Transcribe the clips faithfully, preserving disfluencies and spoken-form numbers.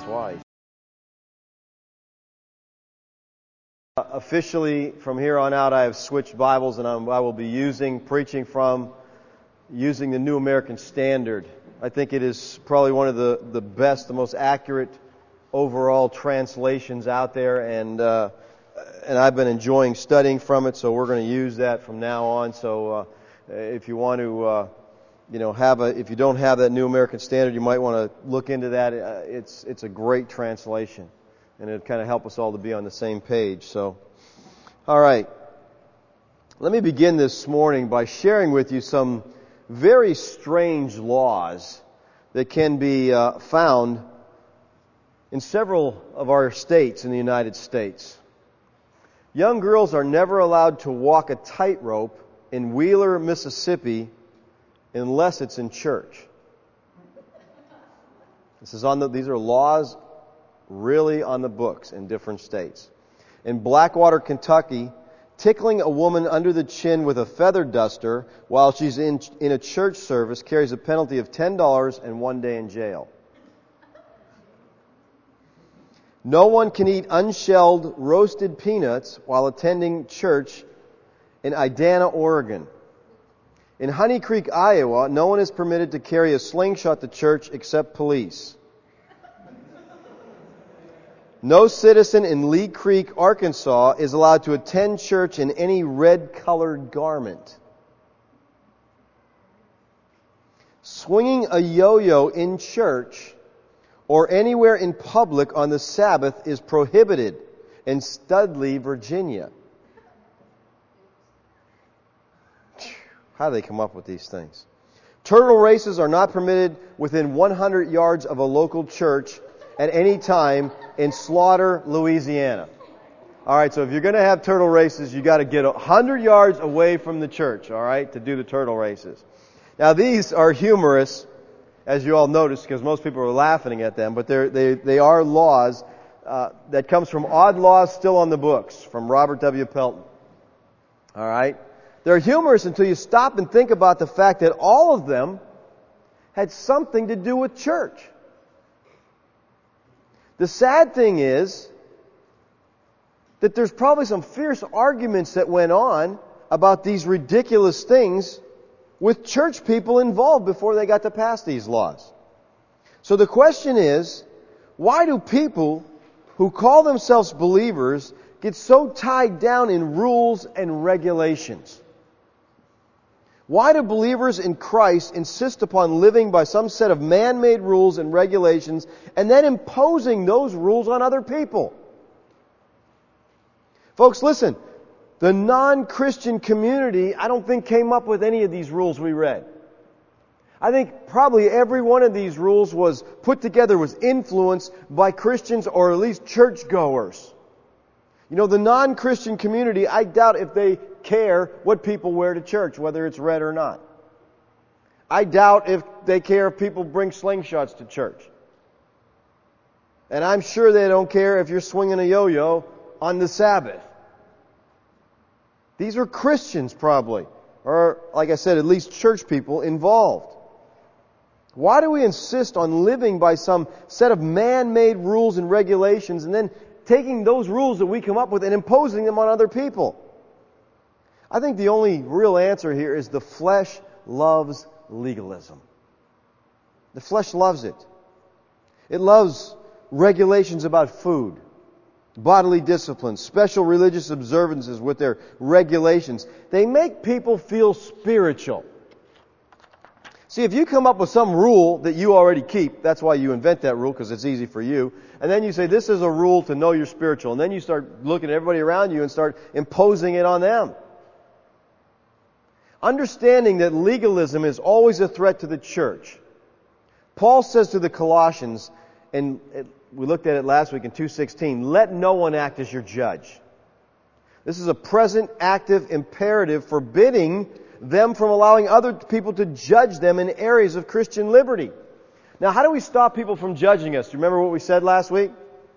twice. Uh, officially, from here on out, I have switched Bibles, and I'm, I will be using, preaching from, using the New American Standard. I think it is probably one of the, the best, the most accurate overall translations out there, and uh, and I've been enjoying studying from it, so we're going to use that from now on. So uh, if you want to, uh, you know, have a, if you don't have that New American Standard, you might want to look into that. Uh, it's it's a great translation, and it'll kind of help us all to be on the same page. So, all right, let me begin this morning by sharing with you some very strange laws that can be uh, found in several of our states in the United States. Young girls are never allowed to walk a tightrope in Wheeler, Mississippi, unless it's in church. This is on the, these are laws really on the books in different states. In Blackwater, Kentucky, tickling a woman under the chin with a feather duster while she's in, in a church service carries a penalty of ten dollars and one day in jail. No one can eat unshelled roasted peanuts while attending church in Idana, Oregon. In Honey Creek, Iowa, no one is permitted to carry a slingshot to church except police. No citizen in Lee Creek, Arkansas is allowed to attend church in any red-colored garment. Swinging a yo-yo in church or anywhere in public on the Sabbath is prohibited in Studley, Virginia. How do they come up with these things? Turtle races are not permitted within one hundred yards of a local church at any time in Slaughter, Louisiana. All right, so if you're going to have turtle races, you got to get one hundred yards away from the church, all right, to do the turtle races. Now, these are humorous, as you all noticed, because most people are laughing at them, but they're, they they are laws uh, that comes from Odd Laws Still on the Books, from Robert W. Pelton. All right? They're humorous until you stop and think about the fact that all of them had something to do with church. The sad thing is that there's probably some fierce arguments that went on about these ridiculous things with church people involved before they got to pass these laws. So the question is, why do people who call themselves believers get so tied down in rules and regulations? Why do believers in Christ insist upon living by some set of man-made rules and regulations and then imposing those rules on other people? Folks, listen. The non-Christian community, I don't think, came up with any of these rules we read. I think probably every one of these rules was put together, was influenced by Christians or at least churchgoers. You know, the non-Christian community, I doubt if they care what people wear to church, whether it's red or not. I doubt if they care if people bring slingshots to church. And I'm sure they don't care if you're swinging a yo-yo on the Sabbath. These are Christians probably, or like I said, at least church people involved. Why do we insist on living by some set of man-made rules and regulations and then taking those rules that we come up with and imposing them on other people? I think the only real answer here is the flesh loves legalism. The flesh loves it. It loves regulations about food, bodily disciplines, special religious observances with their regulations. They make people feel spiritual. See, if you come up with some rule that you already keep, that's why you invent that rule, because it's easy for you, and then you say, this is a rule to know you're spiritual, and then you start looking at everybody around you and start imposing it on them. Understanding that legalism is always a threat to the church. Paul says to the Colossians, and we looked at it last week in two sixteen, let no one act as your judge. This is a present active imperative forbidding them from allowing other people to judge them in areas of Christian liberty. Now, how do we stop people from judging us? Do you remember what we said last week?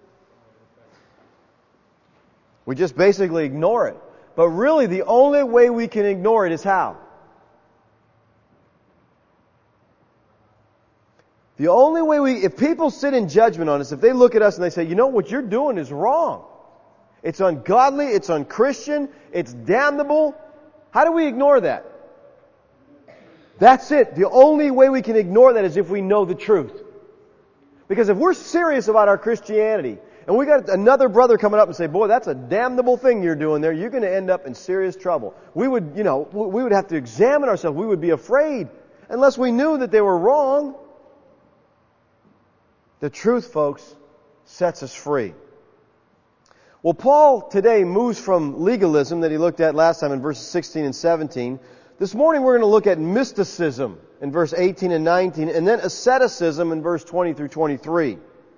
We just basically ignore it. But really, the only way we can ignore it is how? The only way we, if people sit in judgment on us, if they look at us and they say, you know, what you're doing is wrong. It's ungodly, it's unchristian, it's damnable. How do we ignore that? That's it. The only way we can ignore that is if we know the truth. Because if we're serious about our Christianity, and we got another brother coming up and say, boy, that's a damnable thing you're doing there, you're going to end up in serious trouble. We would, you know, we would have to examine ourselves. We would be afraid unless we knew that they were wrong. The truth, folks, sets us free. Well, Paul today moves from legalism that he looked at last time in verses sixteen and seventeen. This morning we're going to look at mysticism in verse eighteen and nineteen, and then asceticism in verse twenty through twenty-three.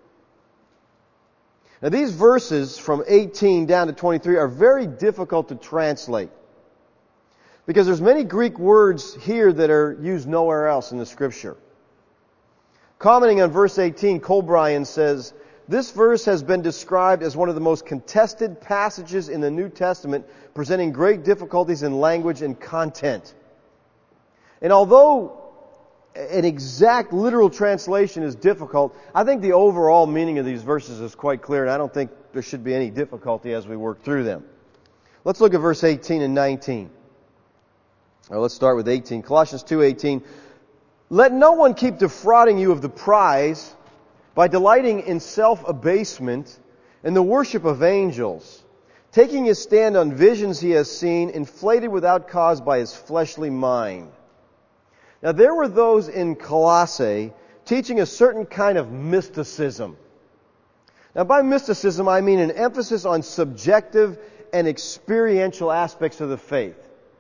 Now these verses from eighteen down to twenty-three are very difficult to translate, because there's many Greek words here that are used nowhere else in the Scripture. Commenting on verse eighteen, Colbrien says, this verse has been described as one of the most contested passages in the New Testament, presenting great difficulties in language and content. And although an exact literal translation is difficult, I think the overall meaning of these verses is quite clear, and I don't think there should be any difficulty as we work through them. Let's look at verse eighteen and nineteen. Or let's start with eighteen. Colossians two eighteen. Let no one keep defrauding you of the prize by delighting in self-abasement and the worship of angels, taking his stand on visions he has seen, inflated without cause by his fleshly mind. Now there were those in Colossae teaching a certain kind of mysticism. Now by mysticism I mean an emphasis on subjective and experiential aspects of the faith.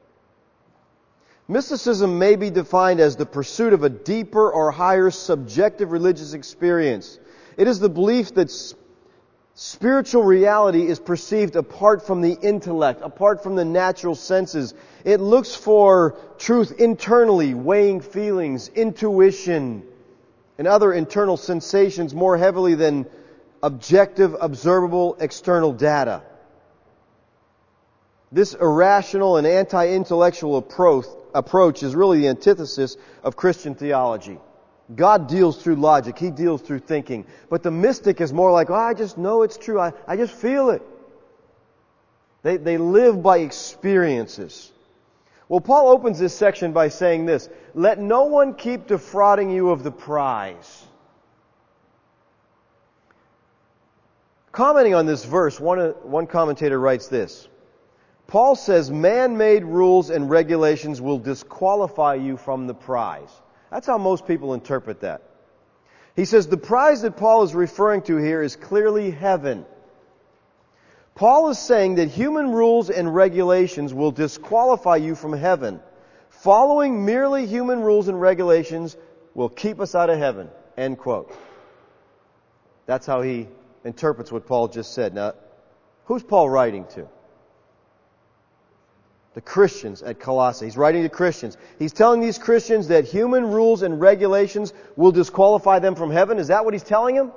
Mysticism may be defined as the pursuit of a deeper or higher subjective religious experience. It is the belief that spiritual reality is perceived apart from the intellect, apart from the natural senses. It looks for truth internally, weighing feelings, intuition, and other internal sensations more heavily than objective, observable, external data. This irrational and anti-intellectual approach approach is really the antithesis of Christian theology. God deals through logic. He deals through thinking. But the mystic is more like, oh, I just know it's true. I, I just feel it. They, they live by experiences. Well, Paul opens this section by saying this, let no one keep defrauding you of the prize. Commenting on this verse, one, one commentator writes this, Paul says man-made rules and regulations will disqualify you from the prize. That's how most people interpret that. He says the prize that Paul is referring to here is clearly heaven. Paul is saying that human rules and regulations will disqualify you from heaven. Following merely human rules and regulations will keep us out of heaven. End quote. That's how he interprets what Paul just said. Now, who's Paul writing to? The Christians at Colossae. He's writing to Christians. He's telling these Christians that human rules and regulations will disqualify them from heaven. Is that what he's telling them?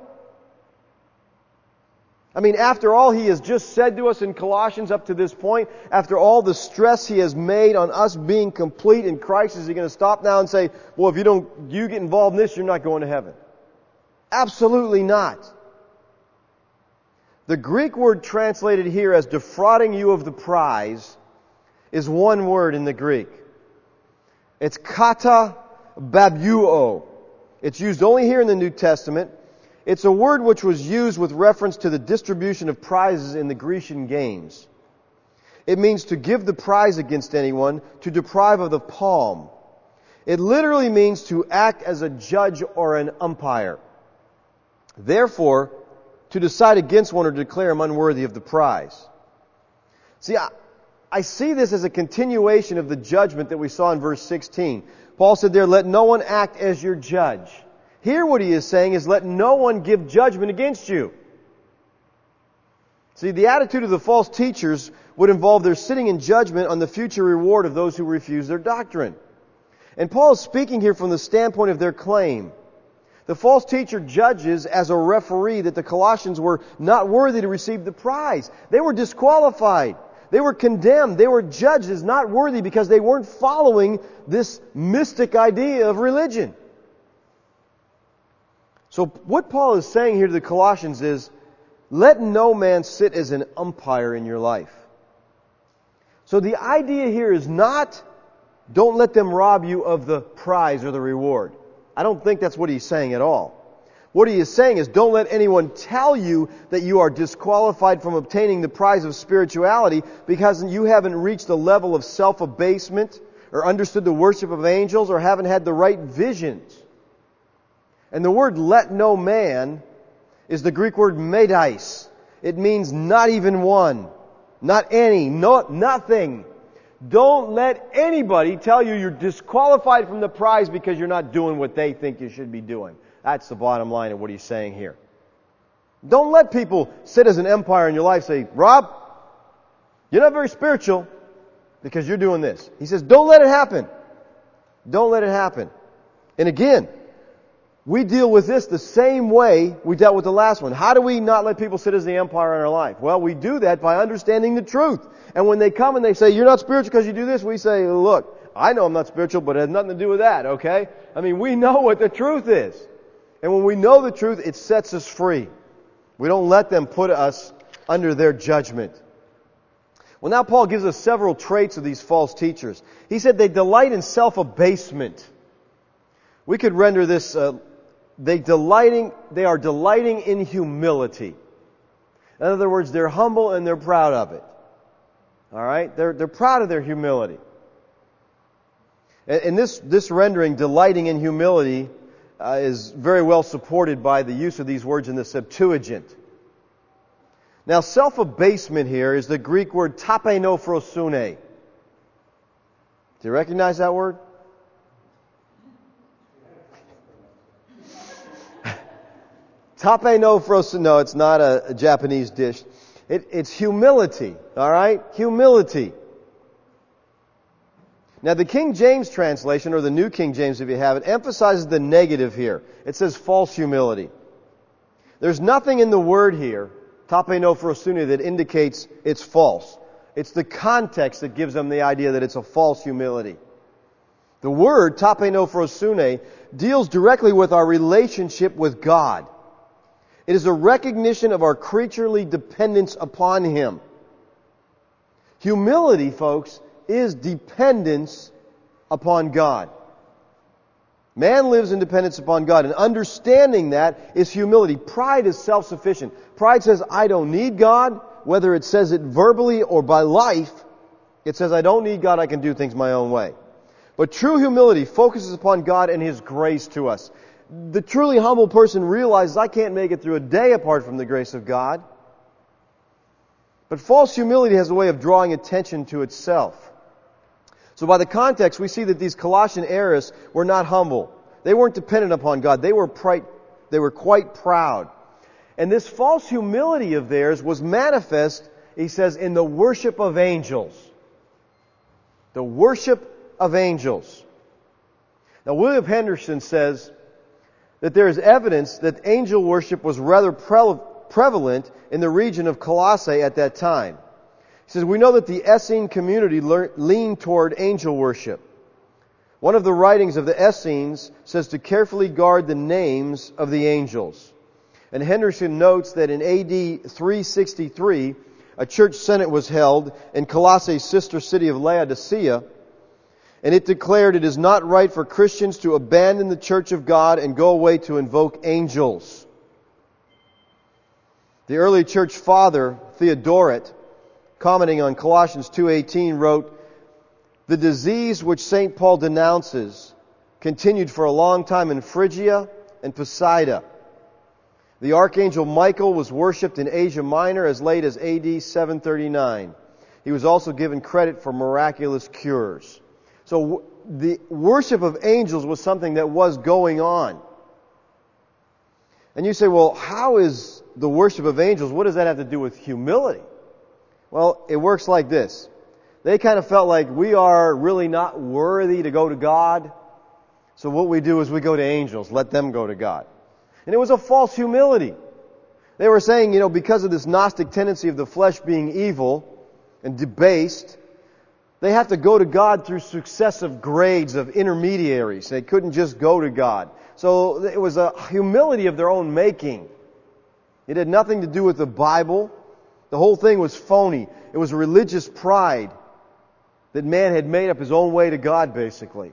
I mean, after all he has just said to us in Colossians up to this point, after all the stress he has made on us being complete in Christ, is he going to stop now and say, well, if you don't, you get involved in this, you're not going to heaven? Absolutely not. The Greek word translated here as defrauding you of the prize is one word in the Greek. It's kata babuo. It's used only here in the New Testament. It's a word which was used with reference to the distribution of prizes in the Grecian games. It means to give the prize against anyone, to deprive of the palm. It literally means to act as a judge or an umpire. Therefore, to decide against one or declare him unworthy of the prize. See, I, I see this as a continuation of the judgment that we saw in verse sixteen. Paul said there, let no one act as your judge. Here what he is saying is, let no one give judgment against you. See, the attitude of the false teachers would involve their sitting in judgment on the future reward of those who refuse their doctrine. And Paul is speaking here from the standpoint of their claim. The false teacher judges as a referee that the Colossians were not worthy to receive the prize. They were disqualified. They were condemned. They were judged as not worthy because they weren't following this mystic idea of religion. So what Paul is saying here to the Colossians is, let no man sit as an umpire in your life. So the idea here is not, don't let them rob you of the prize or the reward. I don't think that's what he's saying at all. What he is saying is, don't let anyone tell you that you are disqualified from obtaining the prize of spirituality because you haven't reached the level of self-abasement or understood the worship of angels or haven't had the right visions. And the word let no man is the Greek word medais. It means not even one, not any, no, nothing. Don't let anybody tell you you're disqualified from the prize because you're not doing what they think you should be doing. That's the bottom line of what he's saying here. Don't let people sit as an empire in your life say, Rob, you're not very spiritual because you're doing this. He says, don't let it happen. Don't let it happen. And again, we deal with this the same way we dealt with the last one. How do we not let people sit as the empire in our life? Well, we do that by understanding the truth. And when they come and they say, you're not spiritual because you do this, we say, look, I know I'm not spiritual, but it has nothing to do with that, okay? I mean, we know what the truth is. And when we know the truth, it sets us free. We don't let them put us under their judgment. Well, now Paul gives us several traits of these false teachers. He said they delight in self-abasement. We could render this, uh, they delighting, they are delighting in humility. In other words, they're humble and they're proud of it. All right? They're, they're proud of their humility. And, and this, this rendering, delighting in humility, Uh, is very well supported by the use of these words in the Septuagint. Now, self-abasement here is the Greek word tapenophrosune. Do you recognize that word? Tapenophrosune. No, it's not a, a Japanese dish. It, it's humility. All right? Humility. Now, the King James translation, or the New King James if you have it, emphasizes the negative here. It says false humility. There's nothing in the word here, tapenophrosune, that indicates it's false. It's the context that gives them the idea that it's a false humility. The word, tapenophrosune, deals directly with our relationship with God. It is a recognition of our creaturely dependence upon Him. Humility, folks, is dependence upon God. Man lives in dependence upon God, and understanding that is humility. Pride is self-sufficient. Pride says, I don't need God, whether it says it verbally or by life. It says, I don't need God, I can do things my own way. But true humility focuses upon God and His grace to us. The truly humble person realizes, I can't make it through a day apart from the grace of God. But false humility has a way of drawing attention to itself. So by the context, we see that these Colossian heirs were not humble. They weren't dependent upon God. They were quite, they were quite proud. And this false humility of theirs was manifest, he says, in the worship of angels. The worship of angels. Now, William Henderson says that there is evidence that angel worship was rather pre- prevalent in the region of Colossae at that time. He says, we know that the Essene community le- leaned toward angel worship. One of the writings of the Essenes says to carefully guard the names of the angels. And Henderson notes that in A D three sixty-three, a church synod was held in Colossae's sister city of Laodicea, and it declared it is not right for Christians to abandon the church of God and go away to invoke angels. The early church father, Theodoret, commenting on Colossians two eighteen, wrote, the disease which Saint Paul denounces continued for a long time in Phrygia and Poseida. The archangel Michael was worshipped in Asia Minor as late as A D seven thirty-nine. He was also given credit for miraculous cures. So the worship of angels was something that was going on. And you say, well, how is the worship of angels, what does that have to do with humility? Well, it works like this. They kind of felt like we are really not worthy to go to God. So what we do is we go to angels, let them go to God. And it was a false humility. They were saying, you know, because of this Gnostic tendency of the flesh being evil and debased, they have to go to God through successive grades of intermediaries. They couldn't just go to God. So it was a humility of their own making. It had nothing to do with the Bible. The whole thing was phony. It was religious pride that man had made up his own way to God, basically.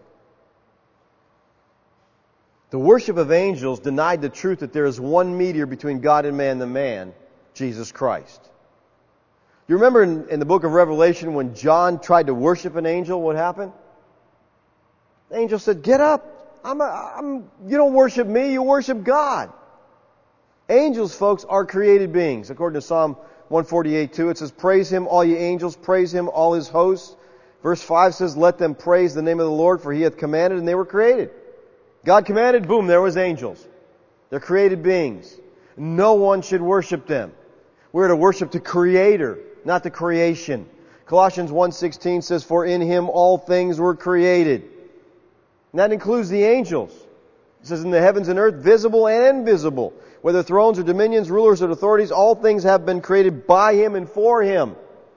The worship of angels denied the truth that there is one mediator between God and man, the man, Jesus Christ. You remember in, in the book of Revelation when John tried to worship an angel, what happened? The angel said, "Get up. I'm a, I'm, you don't worship me, you worship God." Angels, folks, are created beings. According to Psalm one forty-eight two, it says, "Praise Him, all ye angels, praise Him, all His hosts." Verse five says, "Let them praise the name of the Lord, for He hath commanded, and they were created." God commanded, boom, there was angels. They're created beings. No one should worship them. We're to worship the Creator, not the creation. Colossians one sixteen says, "For in Him all things were created." And that includes the angels. It says, "In the heavens and earth, visible and invisible, whether thrones or dominions, rulers or authorities, all things have been created by Him and for Him."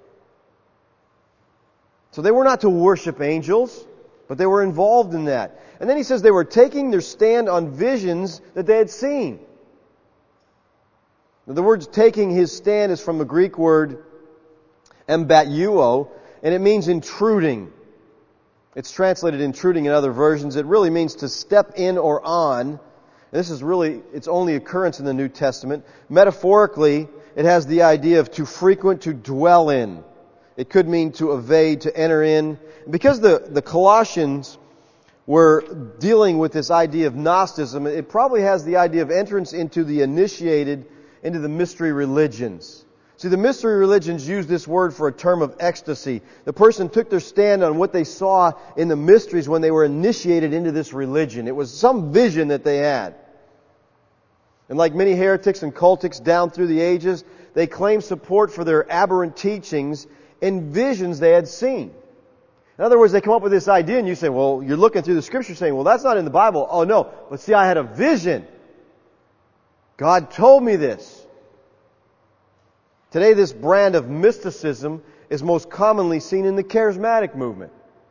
So they were not to worship angels, but they were involved in that. And then he says they were taking their stand on visions that they had seen. Now, the word taking his stand is from the Greek word embatuo, and it means intruding. It's translated intruding in other versions. It really means to step in or on. And this is really its only occurrence in the New Testament. Metaphorically, it has the idea of to frequent, to dwell in. It could mean to evade, to enter in. Because the, the Colossians were dealing with this idea of Gnosticism, it probably has the idea of entrance into the initiated, into the mystery religions. See, the mystery religions use this word for a term of ecstasy. The person took their stand on what they saw in the mysteries when they were initiated into this religion. It was some vision that they had. And like many heretics and cultics down through the ages, they claim support for their aberrant teachings in visions they had seen. In other words, they come up with this idea and you say, well, you're looking through the Scripture saying, well, that's not in the Bible. Oh, no. But see, I had a vision. God told me this. Today, this brand of mysticism is most commonly seen in the charismatic movement,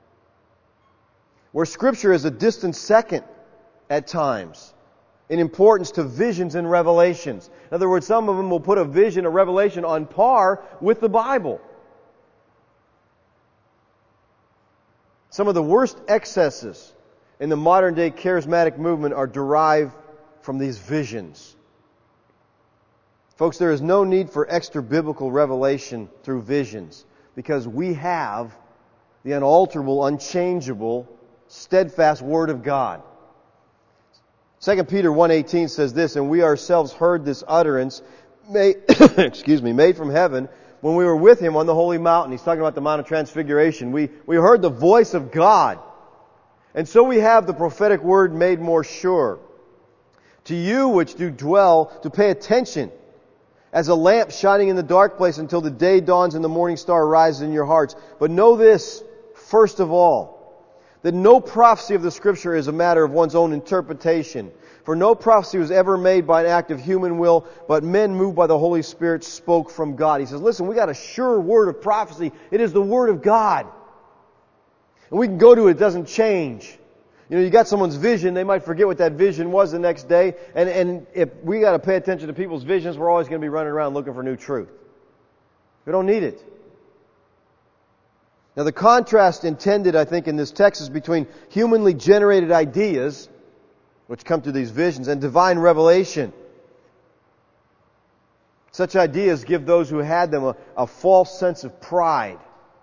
where Scripture is a distant second at times in importance to visions and revelations. In other words, some of them will put a vision, a revelation on par with the Bible. Some of the worst excesses in the modern day charismatic movement are derived from these visions. Folks, there is no need for extra biblical revelation through visions because we have the unalterable, unchangeable, steadfast Word of God. Second Peter one eighteen says this, "And we ourselves heard this utterance, made, excuse me, made from heaven, when we were with Him on the holy mountain." He's talking about the Mount of Transfiguration. We, we heard the voice of God. And so we have the prophetic word made more sure. "To you which do dwell, to pay attention, as a lamp shining in the dark place until the day dawns and the morning star rises in your hearts. But know this, first of all, that no prophecy of the Scripture is a matter of one's own interpretation. For no prophecy was ever made by an act of human will, but men moved by the Holy Spirit spoke from God." He says, listen, we got a sure word of prophecy. It is the Word of God. And we can go to it, it doesn't change. You know, you got someone's vision, they might forget what that vision was the next day. And, and if we got to pay attention to people's visions, we're always going to be running around looking for new truth. We don't need it. Now the contrast intended, I think, in this text is between humanly generated ideas, which come through these visions, and divine revelation. Such ideas give those who had them a, a false sense of pride.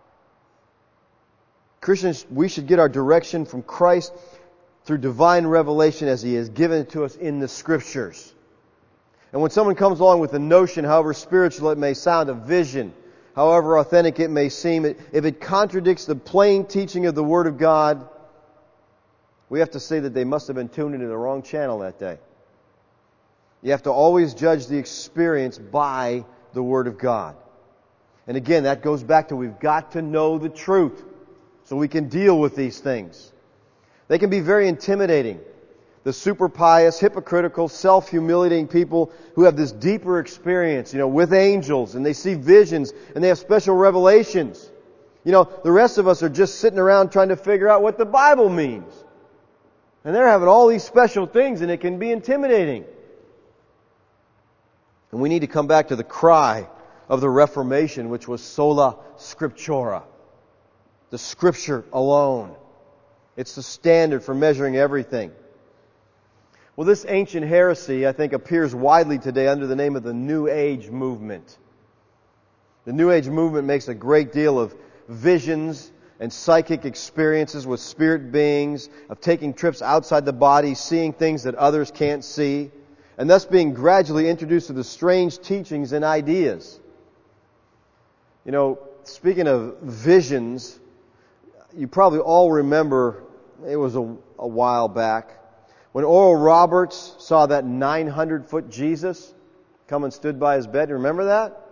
Christians, we should get our direction from Christ through divine revelation as He has given it to us in the Scriptures. And when someone comes along with a notion, however spiritual it may sound, a vision, however authentic it may seem, if it contradicts the plain teaching of the Word of God, we have to say that they must have been tuned into the wrong channel that day. You have to always judge the experience by the Word of God. And again, that goes back to we've got to know the truth so we can deal with these things. They can be very intimidating. The super pious, hypocritical, self-humiliating people who have this deeper experience, you know, with angels, and they see visions, and they have special revelations. You know, the rest of us are just sitting around trying to figure out what the Bible means. And they're having all these special things, and it can be intimidating. And we need to come back to the cry of the Reformation, which was sola scriptura. The Scripture alone. It's the standard for measuring everything. Well, this ancient heresy, I think, appears widely today under the name of the New Age movement. The New Age movement makes a great deal of visions and psychic experiences with spirit beings, of taking trips outside the body, seeing things that others can't see, and thus being gradually introduced to the strange teachings and ideas. You know, speaking of visions, you probably all remember, it was a, a while back, when Oral Roberts saw that nine hundred foot Jesus come and stood by his bed. Remember that?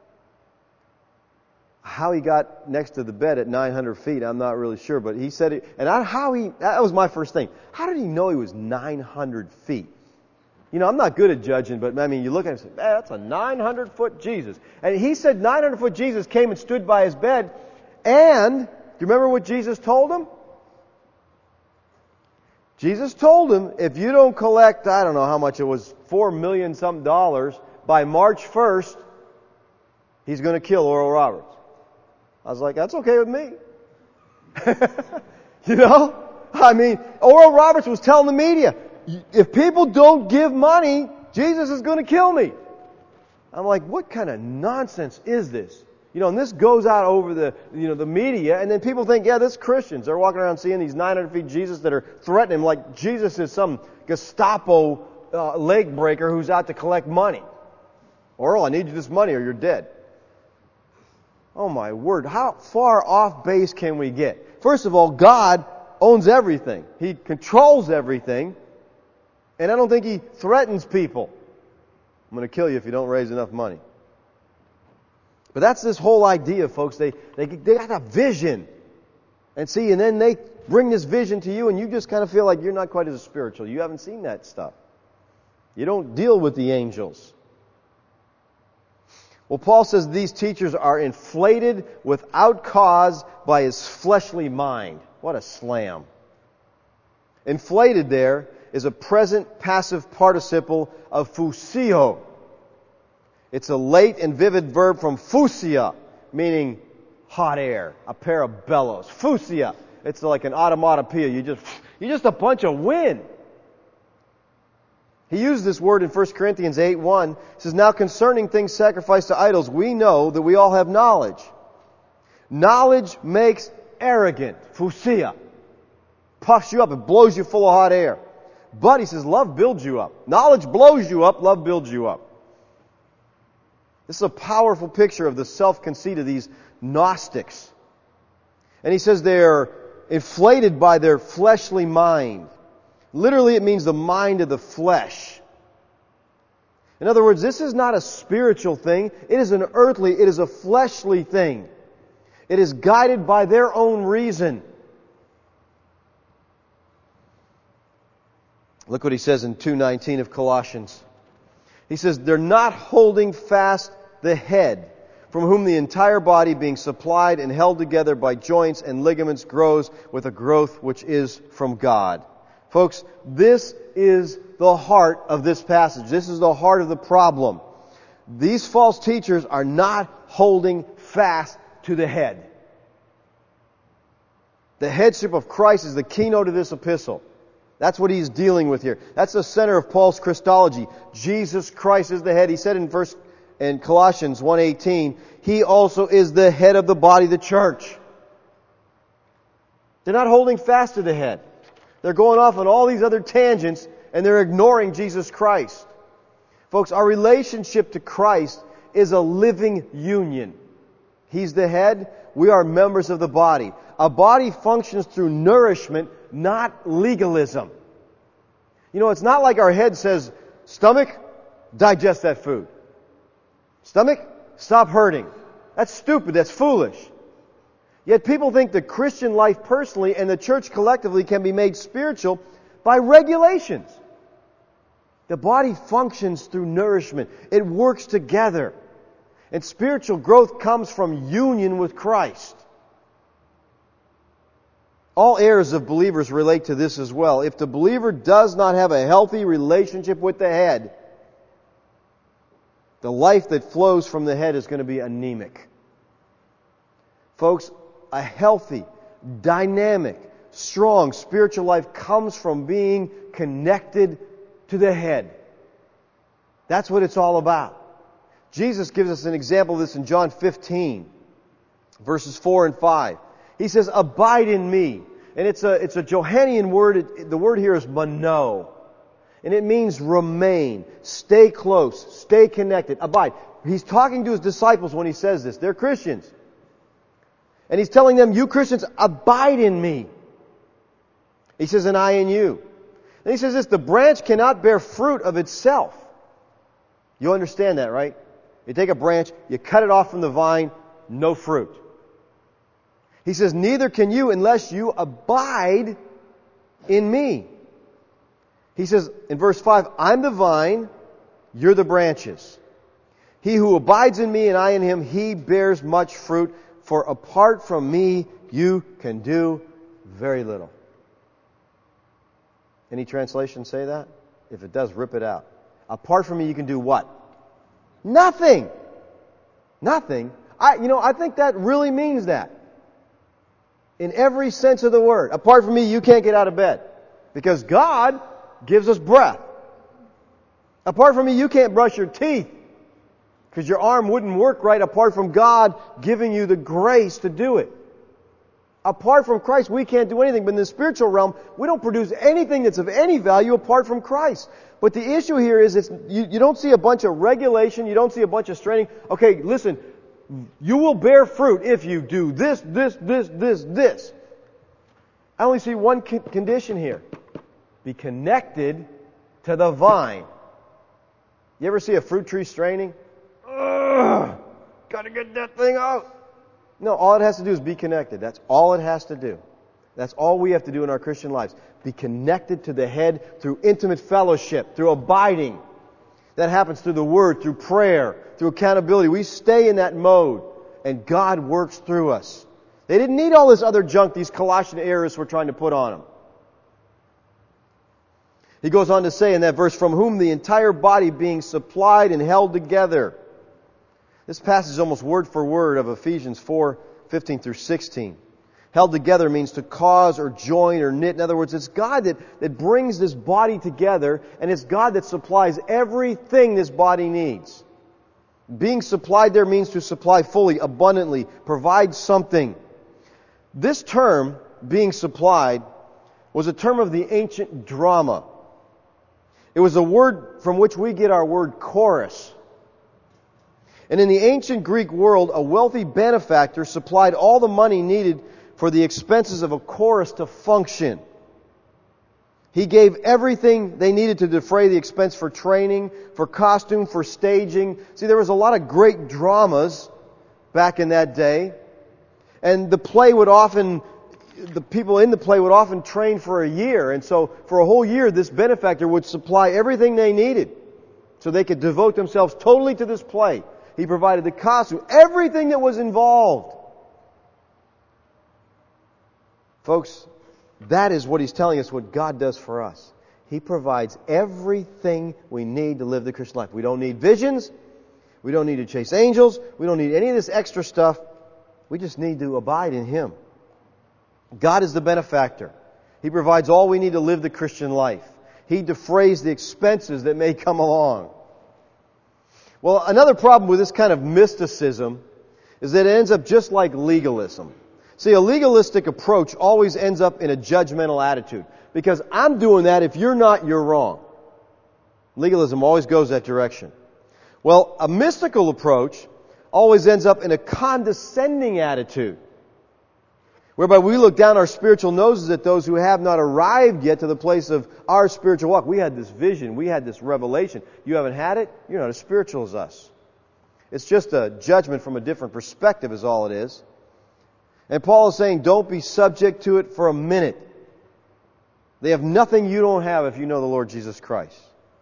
How he got next to the bed at nine hundred feet, I'm not really sure, but he said it, and I, how he, that was my first thing. How did he know he was nine hundred feet? You know, I'm not good at judging, but I mean, you look at him and say, man, that's a nine hundred foot Jesus. And he said nine hundred foot Jesus came and stood by his bed, and, do you remember what Jesus told him? Jesus told him, if you don't collect, I don't know how much it was, four million some dollars, by March first, he's going to kill Oral Roberts. I was like, that's okay with me. You know? I mean, Oral Roberts was telling the media, if people don't give money, Jesus is going to kill me. I'm like, what kind of nonsense is this? You know, and this goes out over the, you know, the media, and then people think, yeah, this is Christians. They're walking around seeing these nine hundred feet Jesus that are threatening him like Jesus is some Gestapo uh, leg breaker who's out to collect money. Oral, I need you this money or you're dead. Oh my word, how far off base can we get? First of all, God owns everything. He controls everything. And I don't think He threatens people. I'm going to kill you if you don't raise enough money. But that's this whole idea, folks. They, they, they got a vision. And see, and then they bring this vision to you and you just kind of feel like you're not quite as spiritual. You haven't seen that stuff. You don't deal with the angels. Well, Paul says these teachers are inflated without cause by his fleshly mind. What a slam. Inflated there is a present passive participle of phusio. It's a late and vivid verb from fusia, meaning hot air, a pair of bellows. Fusia. It's like an automatopoeia. You just, you're just a bunch of wind. He used this word in First Corinthians eight one. He says, now concerning things sacrificed to idols, we know that we all have knowledge. Knowledge makes arrogant. Fusia. Puffs you up. It blows you full of hot air. But, he says, love builds you up. Knowledge blows you up. Love builds you up. This is a powerful picture of the self-conceit of these Gnostics. And he says they're inflated by their fleshly mind. Literally, it means the mind of the flesh. In other words, this is not a spiritual thing. It is an earthly, it is a fleshly thing. It is guided by their own reason. Look what he says in two nineteen of Colossians. He says, they're not holding fast the head, from whom the entire body being supplied and held together by joints and ligaments grows with a growth which is from God. Folks, this is the heart of this passage. This is the heart of the problem. These false teachers are not holding fast to the head. The headship of Christ is the keynote of this epistle. That's what he's dealing with here. That's the center of Paul's Christology. Jesus Christ is the head. He said in verse in Colossians one eighteen, He also is the head of the body, the church. They're not holding fast to the head. They're going off on all these other tangents and they're ignoring Jesus Christ. Folks, our relationship to Christ is a living union. He's the head. We are members of the body. A body functions through nourishment, not legalism. You know, it's not like our head says, stomach, digest that food. Stomach, stop hurting. That's stupid. That's foolish. Yet people think the Christian life personally and the church collectively can be made spiritual by regulations. The body functions through nourishment. It works together. And spiritual growth comes from union with Christ. All errors of believers relate to this as well. If the believer does not have a healthy relationship with the head, the life that flows from the head is going to be anemic. Folks, a healthy, dynamic, strong spiritual life comes from being connected to the head. That's what it's all about. Jesus gives us an example of this in John fifteen, verses four and five. He says, abide in me. And it's a, it's a Johannine word. It, the word here is mano. And it means remain. Stay close. Stay connected. Abide. He's talking to His disciples when He says this. They're Christians. And He's telling them, you Christians, abide in me. He says, and I in you. And He says this, the branch cannot bear fruit of itself. You understand that, right? You take a branch, you cut it off from the vine, no fruit. He says, neither can you unless you abide in me. He says in verse five, I'm the vine, you're the branches. He who abides in me and I in him, he bears much fruit. For apart from me, you can do very little. Any translations say that? If it does, rip it out. Apart from me, you can do what? Nothing. Nothing. I, you know, I think that really means that. In every sense of the word. Apart from me, you can't get out of bed. Because God gives us breath. Apart from me, you can't brush your teeth. Because your arm wouldn't work right apart from God giving you the grace to do it. Apart from Christ, we can't do anything. But in the spiritual realm, we don't produce anything that's of any value apart from Christ. But the issue here is it's, you, you don't see a bunch of regulation. You don't see a bunch of straining. Okay, listen. You will bear fruit if you do this, this, this, this, this. I only see one condition here. Be connected to the vine. You ever see a fruit tree straining? Ugh, gotta get that thing out. No, all it has to do is be connected. That's all it has to do. That's all we have to do in our Christian lives. Be connected to the head through intimate fellowship, through abiding. That happens through the Word, through prayer, through accountability. We stay in that mode, and God works through us. They didn't need all this other junk these Colossian errors were trying to put on them. He goes on to say in that verse, from whom the entire body being supplied and held together. This passage is almost word for word of Ephesians four, fifteen through sixteen. Held together means to cause or join or knit. In other words, it's God that, that brings this body together, and it's God that supplies everything this body needs. Being supplied there means to supply fully, abundantly, provide something. This term, being supplied, was a term of the ancient drama. It was a word from which we get our word chorus. And in the ancient Greek world, a wealthy benefactor supplied all the money needed for the expenses of a chorus to function. He gave everything they needed to defray the expense for training, for costume, for staging. See, there was a lot of great dramas back in that day. And the play would often, the people in the play would often train for a year. And so for a whole year, this benefactor would supply everything they needed so they could devote themselves totally to this play. He provided the costume, everything that was involved. Folks, that is what He's telling us what God does for us. He provides everything we need to live the Christian life. We don't need visions. We don't need to chase angels. We don't need any of this extra stuff. We just need to abide in Him. God is the benefactor. He provides all we need to live the Christian life. He defrays the expenses that may come along. Well, another problem with this kind of mysticism is that it ends up just like legalism. See, a legalistic approach always ends up in a judgmental attitude. Because I'm doing that, if you're not, you're wrong. Legalism always goes that direction. Well, a mystical approach always ends up in a condescending attitude. Whereby we look down our spiritual noses at those who have not arrived yet to the place of our spiritual walk. We had this vision. We had this revelation. You haven't had it? You're not as spiritual as us. It's just a judgment from a different perspective is all it is. And Paul is saying, don't be subject to it for a minute. They have nothing you don't have if you know the Lord Jesus Christ.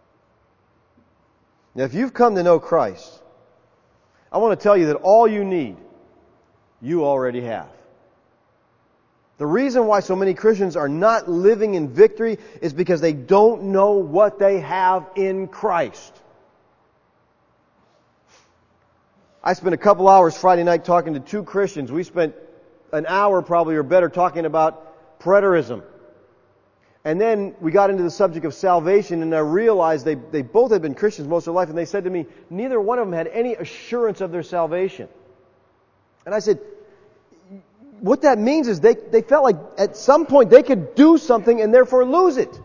Now, if you've come to know Christ, I want to tell you that all you need, you already have. The reason why so many Christians are not living in victory is because they don't know what they have in Christ. I spent a couple hours Friday night talking to two Christians. We spent an hour probably or better talking about preterism. And then we got into the subject of salvation, and I realized they, they both had been Christians most of their life, and they said to me, neither one of them had any assurance of their salvation. And I said, what that means is they, they felt like at some point they could do something and therefore lose it.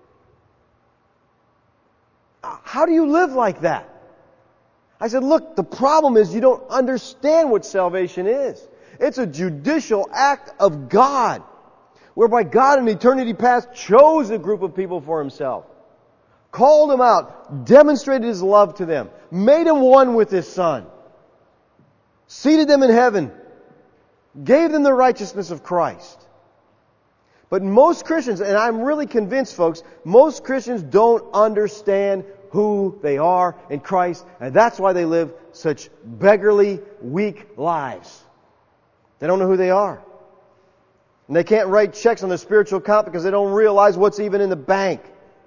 How do you live like that? I said, look, the problem is you don't understand what salvation is. It's a judicial act of God, whereby God in eternity past chose a group of people for Himself, called them out, demonstrated His love to them, made them one with His Son, seated them in heaven, gave them the righteousness of Christ. But most Christians, and I'm really convinced, folks, most Christians don't understand who they are in Christ, and that's why they live such beggarly, weak lives. They don't know who they are. And they can't write checks on their spiritual account because they don't realize what's even in the bank.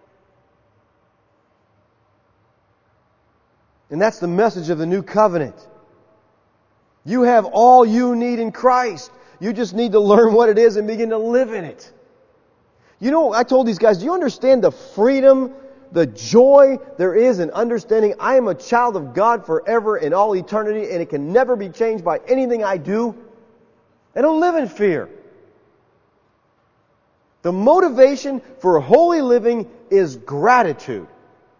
And that's the message of the new covenant. You have all you need in Christ. You just need to learn what it is and begin to live in it. You know, I told these guys, do you understand the freedom, the joy there is in understanding I am a child of God forever in all eternity, and it can never be changed by anything I do? I don't live in fear. The motivation for holy living is gratitude.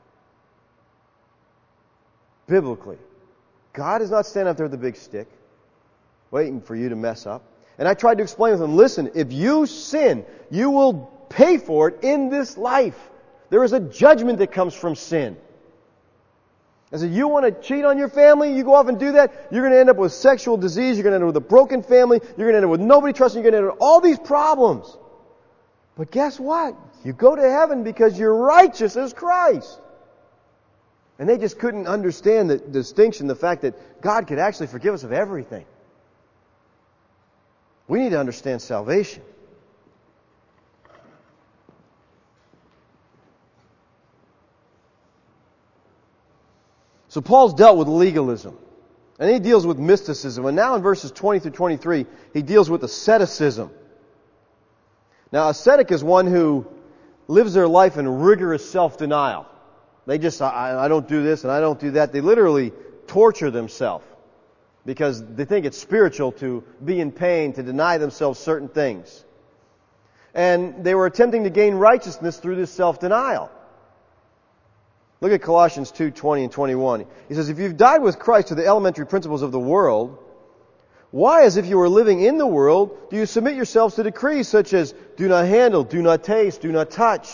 Biblically. God is not standing up there with a big stick, waiting for you to mess up. And I tried to explain to them, listen, if you sin, you will pay for it in this life. There is a judgment that comes from sin. I said, you want to cheat on your family? You go off and do that, you're going to end up with sexual disease, you're going to end up with a broken family, you're going to end up with nobody trusting, you're going to end up with all these problems. But guess what? You go to heaven because you're righteous as Christ. And they just couldn't understand the distinction, the fact that God could actually forgive us of everything. We need to understand salvation. So Paul's dealt with legalism. And he deals with mysticism. And now in verses twenty through twenty-three, he deals with asceticism. Now, ascetic is one who lives their life in rigorous self-denial. They just, I, I don't do this and I don't do that. They literally torture themselves because they think it's spiritual to be in pain, to deny themselves certain things. And they were attempting to gain righteousness through this self-denial. Look at Colossians two, twenty and twenty-one. He says, if you've died with Christ to the elementary principles of the world, why, as if you were living in the world, do you submit yourselves to decrees such as do not handle, do not taste, do not touch?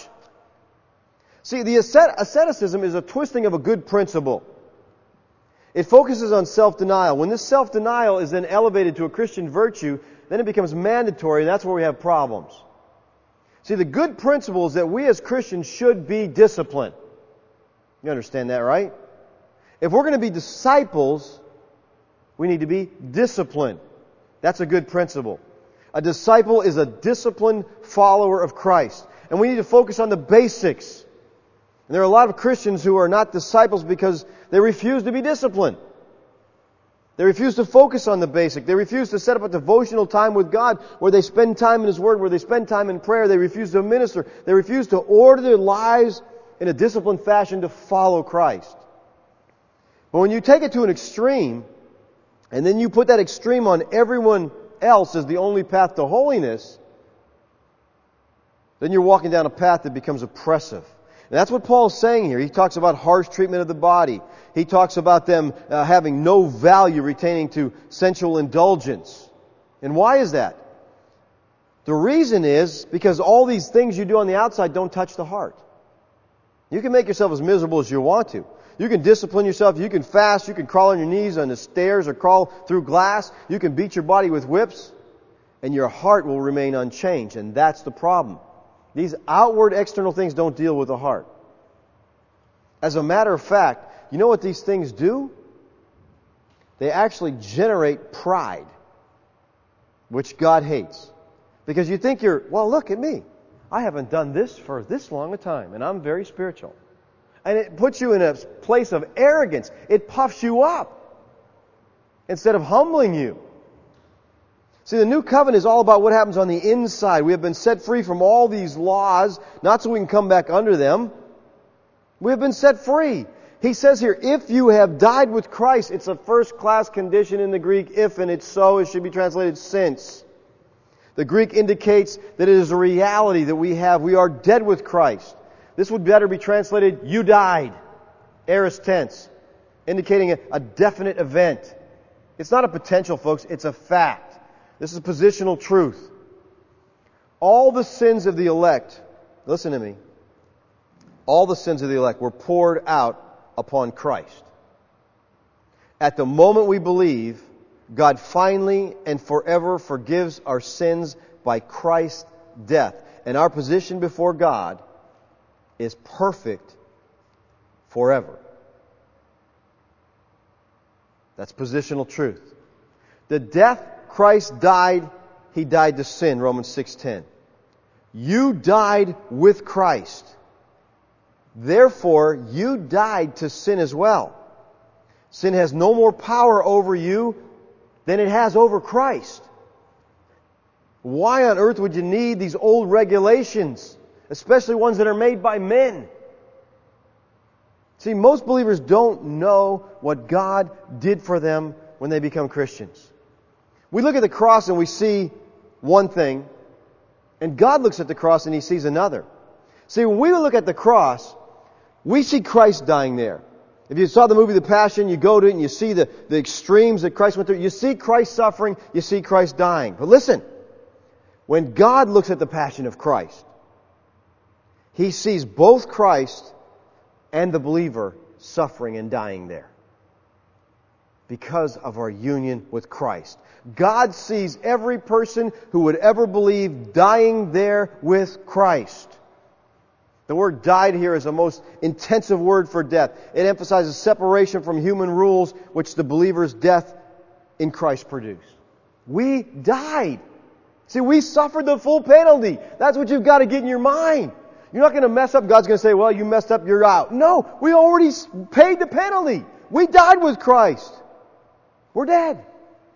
See, the ascet- asceticism is a twisting of a good principle. It focuses on self-denial. When this self-denial is then elevated to a Christian virtue, then it becomes mandatory, and that's where we have problems. See, the good principle is that we as Christians should be disciplined. You understand that, right? If we're going to be disciples, we need to be disciplined. That's a good principle. A disciple is a disciplined follower of Christ. And we need to focus on the basics. And there are a lot of Christians who are not disciples because they refuse to be disciplined. They refuse to focus on the basic. They refuse to set up a devotional time with God where they spend time in His Word, where they spend time in prayer. They refuse to minister. They refuse to order their lives in a disciplined fashion to follow Christ. But when you take it to an extreme, and then you put that extreme on everyone else as the only path to holiness, then you're walking down a path that becomes oppressive. And that's what Paul's saying here. He talks about harsh treatment of the body. He talks about them uh, having no value retaining to sensual indulgence. And why is that? The reason is because all these things you do on the outside don't touch the heart. You can make yourself as miserable as you want to. You can discipline yourself. You can fast. You can crawl on your knees on the stairs or crawl through glass. You can beat your body with whips. And your heart will remain unchanged. And that's the problem. These outward external things don't deal with the heart. As a matter of fact, you know what these things do? They actually generate pride, which God hates. Because you think you're, well, look at me. I haven't done this for this long a time, and I'm very spiritual. And it puts you in a place of arrogance. It puffs you up instead of humbling you. See, the new covenant is all about what happens on the inside. We have been set free from all these laws, not so we can come back under them. We have been set free. He says here, if you have died with Christ, it's a first-class condition in the Greek, if, and it's so, it should be translated since. The Greek indicates that it is a reality that we have. We are dead with Christ. This would better be translated, you died, aorist tense, indicating a, a definite event. It's not a potential, folks, it's a fact. This is positional truth. All the sins of the elect, listen to me, all the sins of the elect were poured out upon Christ. At the moment we believe, God finally and forever forgives our sins by Christ's death. And our position before God is perfect forever. That's positional truth. The death Christ died, He died to sin, Romans six ten. You died with Christ. Therefore, you died to sin as well. Sin has no more power over you than it has over Christ. Why on earth would you need these old regulations, especially ones that are made by men? See, most believers don't know what God did for them when they become Christians. We look at the cross and we see one thing, and God looks at the cross and He sees another. See, when we look at the cross, we see Christ dying there. If you saw the movie The Passion, you go to it and you see the, the extremes that Christ went through. You see Christ suffering, you see Christ dying. But listen, when God looks at the Passion of Christ, He sees both Christ and the believer suffering and dying there because of our union with Christ. God sees every person who would ever believe dying there with Christ. The word died here is a most intensive word for death. It emphasizes separation from human rules which the believer's death in Christ produced. We died. See, we suffered the full penalty. That's what you've got to get in your mind. You're not going to mess up. God's going to say, well, you messed up, you're out. No, we already paid the penalty. We died with Christ. We're dead.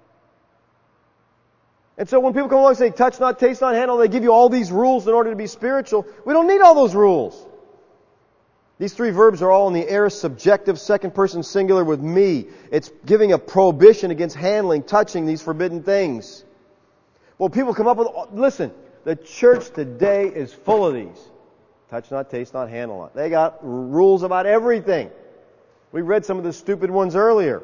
And so when people come along and say, touch not, taste not, handle, they give you all these rules in order to be spiritual. We don't need all those rules. These three verbs are all in the aorist subjective, second person singular with me. It's giving a prohibition against handling, touching these forbidden things. Well, people come up with, listen, the church today is full of these. Touch not, taste not, handle not. They got rules about everything. We read some of the stupid ones earlier.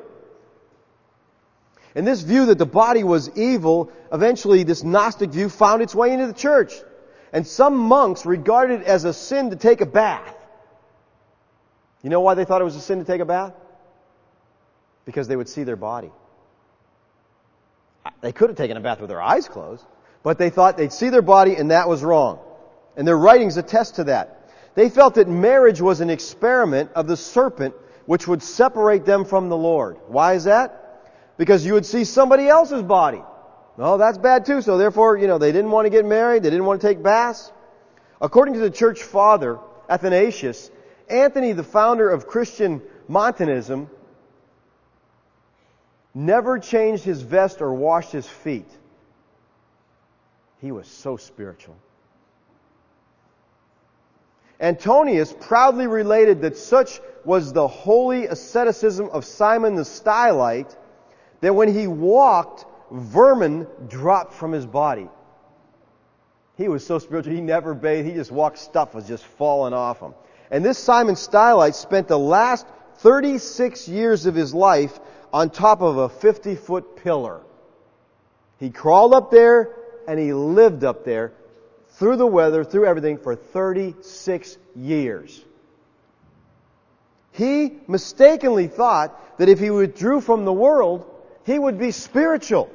And this view that the body was evil, eventually this Gnostic view found its way into the church. And some monks regarded it as a sin to take a bath. You know why they thought it was a sin to take a bath? Because they would see their body. They could have taken a bath with their eyes closed, but they thought they'd see their body and that was wrong. And their writings attest to that. They felt that marriage was an experiment of the serpent which would separate them from the Lord. Why is that? Because you would see somebody else's body. Well, that's bad too, so therefore, you know, they didn't want to get married, they didn't want to take baths. According to the church father, Athanasius, Anthony, the founder of Christian Montanism, never changed his vest or washed his feet. He was so spiritual. Antonius proudly related that such was the holy asceticism of Simon the Stylite that when he walked, vermin dropped from his body. He was so spiritual, he never bathed, he just walked, stuff was just falling off him. And this Simon Stylite spent the last thirty-six years of his life on top of a fifty-foot pillar. He crawled up there and he lived up there through the weather, through everything, for thirty-six years. He mistakenly thought that if he withdrew from the world, he would be spiritual.